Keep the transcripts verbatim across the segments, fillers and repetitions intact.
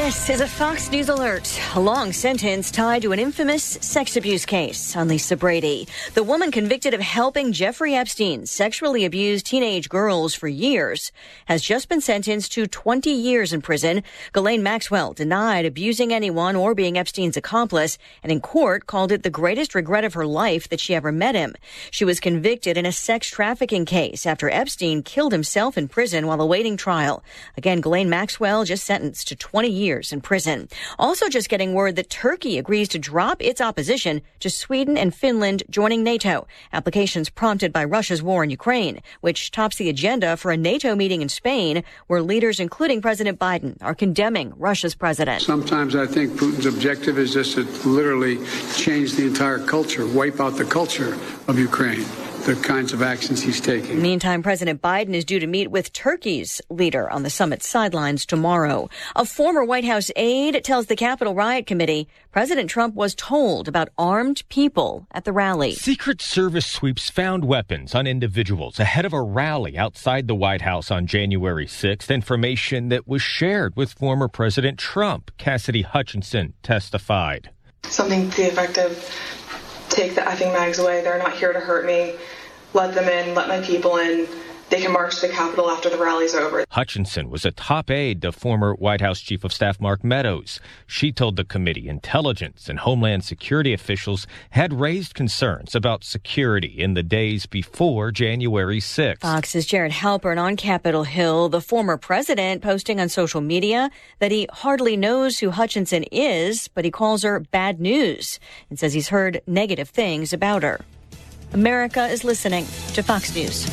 This is a Fox News alert. A long sentence tied to an infamous sex abuse case on Lisa Brady. The woman convicted of helping Jeffrey Epstein sexually abuse teenage girls for years has just been sentenced to twenty years in prison. Ghislaine Maxwell denied abusing anyone or being Epstein's accomplice, and in court called it the greatest regret of her life that she ever met him. She was convicted in a sex trafficking case after Epstein killed himself in prison while awaiting trial. Again, Ghislaine Maxwell just sentenced to twenty years in prison. Also just getting word that Turkey agrees to drop its opposition to Sweden and Finland joining NATO. Applications prompted by Russia's war in Ukraine, which tops the agenda for a NATO meeting in Spain, where leaders, including President Biden, are condemning Russia's president. Sometimes I think Putin's objective is just to literally change the entire culture, wipe out the culture of Ukraine. The kinds of actions he's taking. Meantime, President Biden is due to meet with Turkey's leader on the summit's sidelines tomorrow. A former White House aide tells the Capitol Riot Committee President Trump was told about armed people at the rally. Secret Service sweeps found weapons on individuals ahead of a rally outside the White House on January sixth, information that was shared with former President Trump. Cassidy Hutchinson testified. Something to the effect of, take the effing mags away. They're not here to hurt me. Let them in. Let my people in. They can march to the Capitol after the rally's over. Hutchinson was a top aide to former White House Chief of Staff Mark Meadows. She told the committee intelligence and Homeland Security officials had raised concerns about security in the days before January sixth. Fox's Jared Halpern on Capitol Hill, the former president, posting on social media that he hardly knows who Hutchinson is, but he calls her bad news and says he's heard negative things about her. America is listening to Fox News.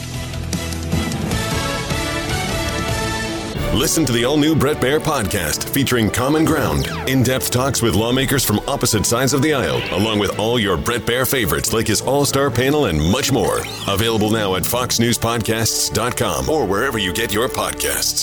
Listen to the all-new Bret Baier podcast featuring Common Ground, in-depth talks with lawmakers from opposite sides of the aisle, along with all your Bret Baier favorites like his all-star panel and much more. Available now at fox news podcasts dot com or wherever you get your podcasts.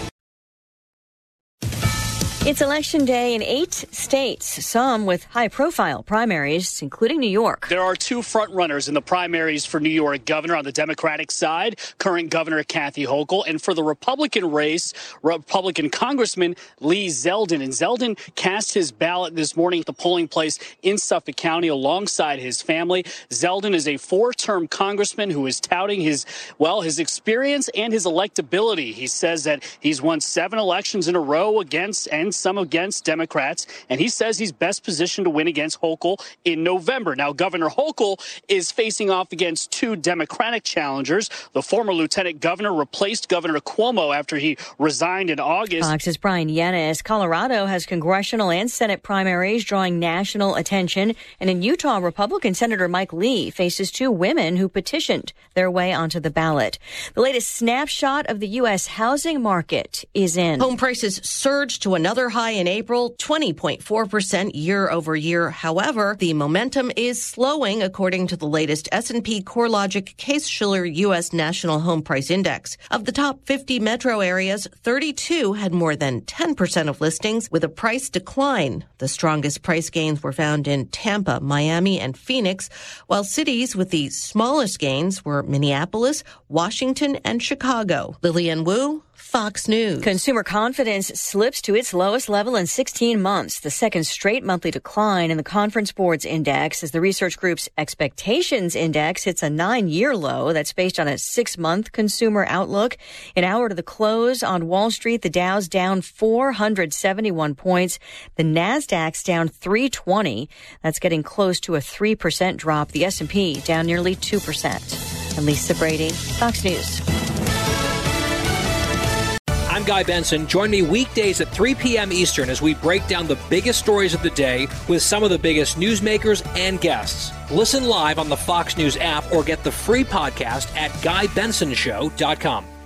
It's Election Day in eight states, some with high-profile primaries, including New York. There are two front-runners in the primaries for New York governor on the Democratic side, current Governor Kathy Hochul, and for the Republican race, Republican Congressman Lee Zeldin. And Zeldin cast his ballot this morning at the polling place in Suffolk County alongside his family. Zeldin is a four-term congressman who is touting his, well, his experience and his electability. He says that he's won seven elections in a row against and some against Democrats, and he says he's best positioned to win against Hochul in November. Now, Governor Hochul is facing off against two Democratic challengers. The former lieutenant governor replaced Governor Cuomo after he resigned in August. Fox's Brian Yanis. Colorado has congressional and Senate primaries drawing national attention, and in Utah, Republican Senator Mike Lee faces two women who petitioned their way onto the ballot. The latest snapshot of the U S housing market is in. Home prices surged to another high in April, twenty point four percent year over year. However, the momentum is slowing, according to the latest S and P CoreLogic Case-Shiller U S National Home Price Index. Of the top fifty metro areas, thirty-two had more than ten percent of listings with a price decline. The strongest price gains were found in Tampa, Miami, and Phoenix, while cities with the smallest gains were Minneapolis, Washington, and Chicago. Lillian Wu, Fox News. Consumer confidence slips to its lowest level in sixteen months, the second straight monthly decline in the Conference Board's index, as the research group's Expectations Index hits a nine-year low that's based on a six-month consumer outlook. An hour to the close on Wall Street, the Dow's down four hundred seventy-one points. The Nasdaq's down three hundred twenty. That's getting close to a three percent drop. The S and P down nearly two percent. I'm Lisa Brady, Fox News. I'm Guy Benson. Join me weekdays at three p.m. Eastern as we break down the biggest stories of the day with some of the biggest newsmakers and guests. Listen live on the Fox News app or get the free podcast at guy benson show dot com.